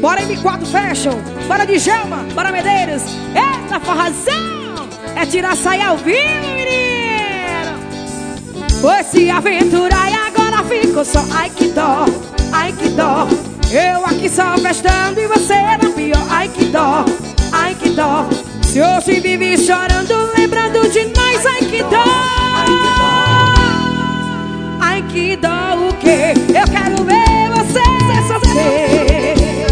Bora M4 Fashion, bora de Gelma, bora Medeiros. Eita, forrazão! É tirar saia ao vivo, menino. Foi se aventurar e agora ficou só. Ai que dó, ai que dó. Eu aqui só festando e você na pior. Ai que dó, ai que dó. Se hoje vive chorando, lembrando de nós. Ai que dó, ai que dó o quê? Eu quero ver você sofrer.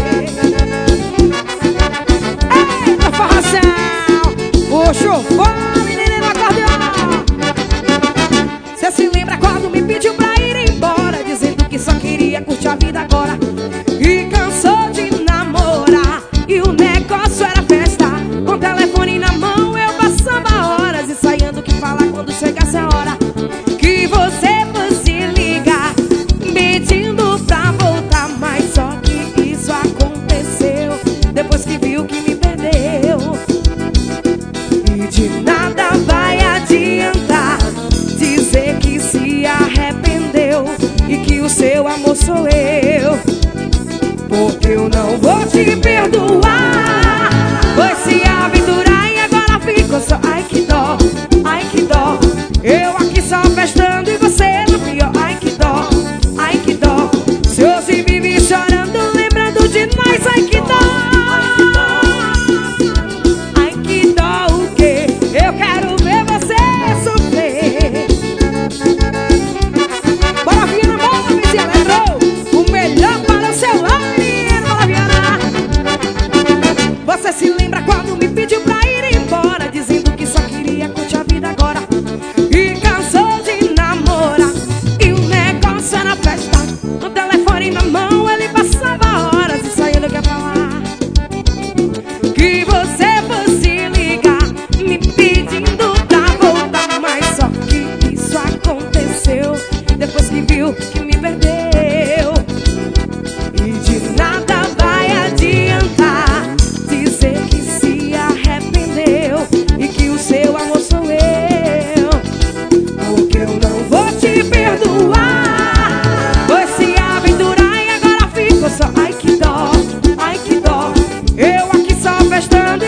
Eita, forração! Puxa o fogo, menina no acordeão. Cê se lembra quando me pediu pra ir embora, dizendo que só queria curtir a vida agora e cansou de namorar, e o negócio era festa. Com o telefone na mão eu passava horas ensaiando o que falar quando chegasse a hora que você fosse ligar, pedindo pra voltar. Mas só que isso aconteceu depois que viu que me perdeu. E de nada vai adiantar dizer que se arrependeu e que o seu amor sou eu, porque eu não vou te perdoar. Foi se aventurar e agora ficou só. Ai que dó, ai que dó. Eu aqui só festando e você no pior. Ai que dó, ai que dó. Se hoje vive chorando, lembrando de nós. Ai que dó, ai que dó o quê? Eu quero ver você sofrer. Bora Viana, bora vizinha, lembrou? O melhor para o seu lado, menino. Bora Viana. Você se lembra quando me pediu pra ir embora, dizendo que só queria curtir a vida agora e cansou de namorar, e o negócio era festa. O telefone na mão ele passava horas ensaiando o que ia falar, que você fosse ligar, me pedindo pra voltar. Mas só que isso aconteceu depois que viu que me perdeu. E de nada vai adiantar dizer que se arrependeu e que o seu amor sou eu, porque eu não vou te perdoar. Foi se aventurar e agora ficou só. Ai que dó, ai que dó. Eu aqui só festando